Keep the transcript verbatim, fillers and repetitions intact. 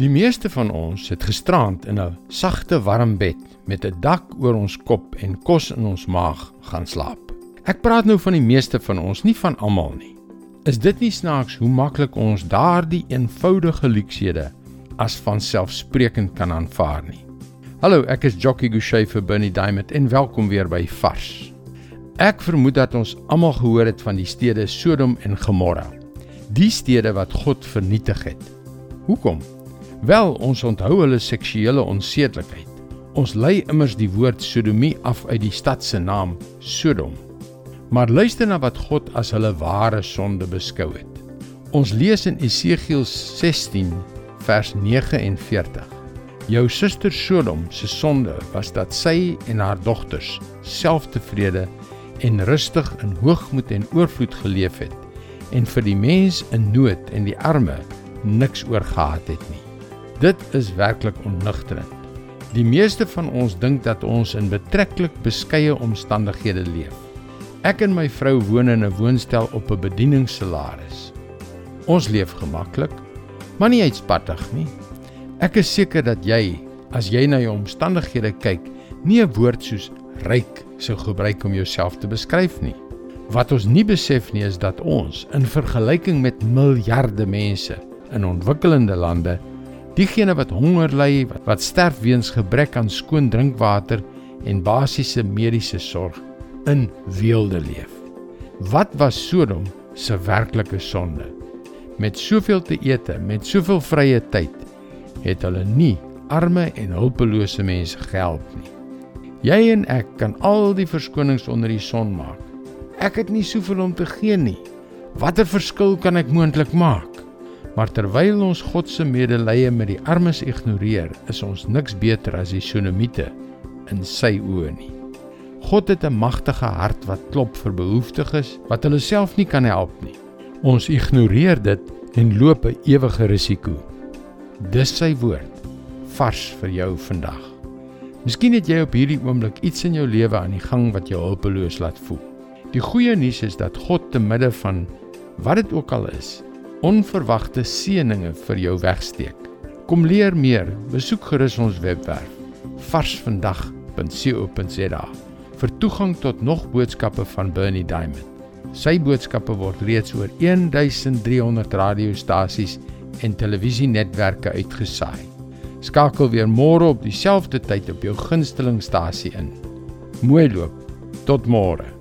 Die meeste van ons het gisterand in 'n sagte warm bed met 'n dak oor ons kop en kos in ons maag gaan slaap. Ek praat nou van die meeste van ons, nie van almal nie. Is dit nie snaaks hoe maklik ons daardie eenvoudige luuksede as vanselfsprekend kan aanvaar nie? Hallo, ek is Jockey Gouchee vir Bernie Diamond en welkom weer by Vars. Ek vermoed dat ons almal gehoor het van die stede Sodom en Gomorra, die stede wat God vernietig het. Hoekom? Wel, ons onthou hulle seksuele onsedelikheid. Ons lei immers die woord sodomie af uit die stad se naam, Sodom. Maar luister na wat God as hulle ware sonde beskou het. Ons lees in Esegiel sestien vers nege en veertig. Jou suster Sodom se sonde was dat sy en haar dogters selftevrede en rustig in hoogmoed en oorvloed geleef het en vir die mens in nood en die arme niks oor gehad het nie. Dit is werklik onnigterend. Die meeste van ons dink dat ons in betreklik beskeie omstandighede leef. Ek en my vrou woon in 'n woonstel op 'n bedieningssalaris. Ons leef gemaklik, maar nie uitspattig nie. Ek is seker dat jy, as jy na jou omstandighede kyk, nie 'n woord soos ryk sou gebruik om jouself te beskryf nie. Wat ons nie besef nie is dat ons, in vergelyking met miljarde mense in ontwikkelende lande, diegene wat honger ly, wat sterf weens gebrek aan skoon drinkwater en basiese mediese sorg, in weelde leef. Wat was Sodom se werklike sonde? Met soveel te ete, met soveel vrye tyd, het hulle nie arme en hulpelose mense gehelp nie. Jy en ek kan al die verskonings onder die son maak. Ek het nie soveel om te gee nie. Watter verskil kan ek moontlik maak? Maar terwyl ons God se medelee met die armes ignoreer, is ons niks beter as die Sodomiete in sy oë nie. God het 'n magtige hart wat klop vir behoeftiges wat hulle self nie kan help nie. Ons ignoreer dit en loop 'n ewige risiko. Dis sy woord, vars vir jou vandag. Miskien het jy op hierdie oomblik iets in jou lewe aan die gang wat jou hulpeloos laat voel. Die goeie nuus is dat God te midde van wat dit ook al is, onverwagte seëninge vir jou wegsteek. Kom leer meer, besoek gerus ons webwerf vars vandag punt co punt za vir toegang tot nog boodskappe van Bernie Diamond. Sy boodskappe word reeds oor duisend driehonderd radiostasies en televisienetwerke uitgesaai. Skakel weer môre op dieselfde tyd op jou gunstelingstasie in. Mooi loop, tot môre.